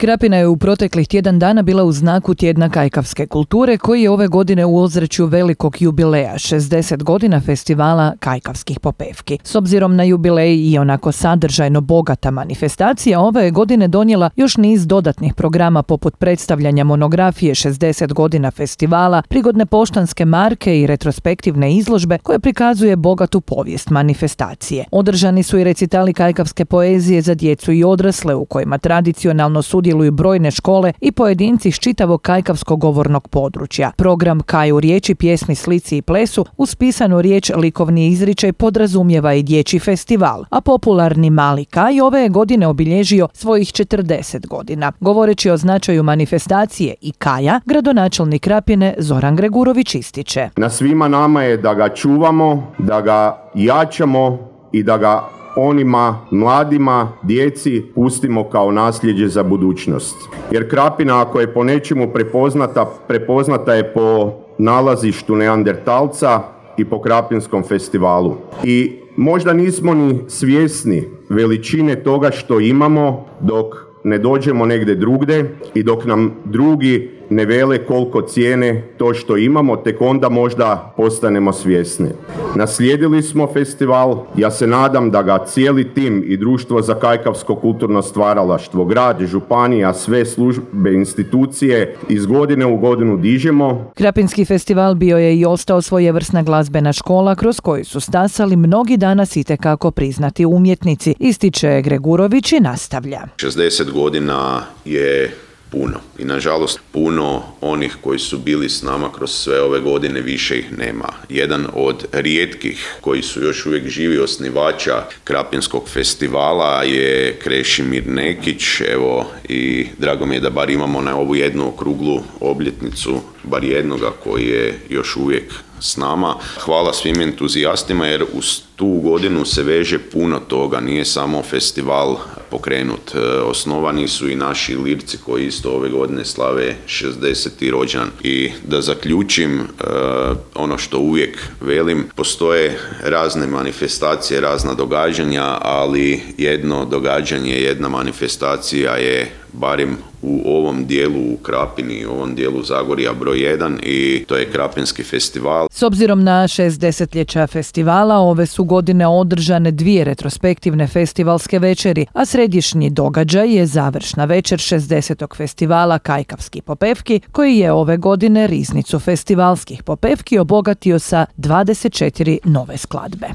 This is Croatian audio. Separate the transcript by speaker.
Speaker 1: Krapina je u proteklih tjedan dana bila u znaku tjedna kajkavske kulture koji je ove godine u ozračju velikog jubileja, 60 godina festivala kajkavskih popevki. S obzirom na jubilej i onako sadržajno bogata manifestacija, ove je godine donijela još niz dodatnih programa poput predstavljanja monografije 60 godina festivala, prigodne poštanske marke i retrospektivne izložbe koje prikazuje bogatu povijest manifestacije. Održani su i recitali kajkavske poezije za djecu i odrasle u kojima tradicionalno sudjeluju brojne škole i pojedinci iz čitavog kajkavskog govornog područja. Program Kaj u riječi, pjesmi, slici i plesu uz pisanu riječ likovni izričaj podrazumijeva i dječji festival, a popularni Mali Kaj ove je godine obilježio svojih 40 godina. Govoreći o značaju manifestacije i Kaja, gradonačelnik Krapine Zoran Gregurović ističe:
Speaker 2: Na svima nama je da ga čuvamo, da ga jačamo i da ga onima mladima, djeci pustimo kao nasljeđe za budućnost. Jer Krapina, ako je po nečemu prepoznata je po nalazištu Neandertalca i po Krapinskom festivalu. I možda nismo ni svjesni veličine toga što imamo dok ne dođemo negdje drugdje i dok nam drugi ne vele koliko cijene to što imamo, tek onda možda postanemo svjesni. Naslijedili smo festival, ja se nadam da ga cijeli tim i Društvo za kajkavsko kulturno stvaralaštvo, grad, županija, sve službe, institucije iz godine u godinu dižemo.
Speaker 1: Krapinski festival bio je i ostao svojevrsna glazbena škola kroz koju su stasali mnogi danas itekako priznati umjetnici, ističe Gregurović i nastavlja.
Speaker 3: 60 godina je puno i nažalost puno onih koji su bili s nama kroz sve ove godine više ih nema. Jedan od rijetkih koji su još uvijek živi osnivača Krapinskog festivala je Krešimir Nekić, evo, i drago mi je da bar imamo na ovu jednu okruglu obljetnicu bar jednoga koji je još uvijek s nama. Hvala svim entuzijastima jer uz tu godinu se veže puno toga, nije samo festival pokrenut. Osnovani su i naši lirci koji isto ove godine slave 60. rođendan. I da zaključim, ono što uvijek velim, postoje razne manifestacije, razna događanja, ali jedno događanje, jedna manifestacija je barem u ovom dijelu u Krapini, u ovom dijelu Zagorja broj 1 i to je Krapinski festival.
Speaker 1: S obzirom na 60-ljeća festivala, ove su godine održane 2 retrospektivne festivalske večeri, a središnji događaj je završna večer 60. festivala Kajkavski popevki, koji je ove godine riznicu festivalskih popevki obogatio sa 24 nove skladbe.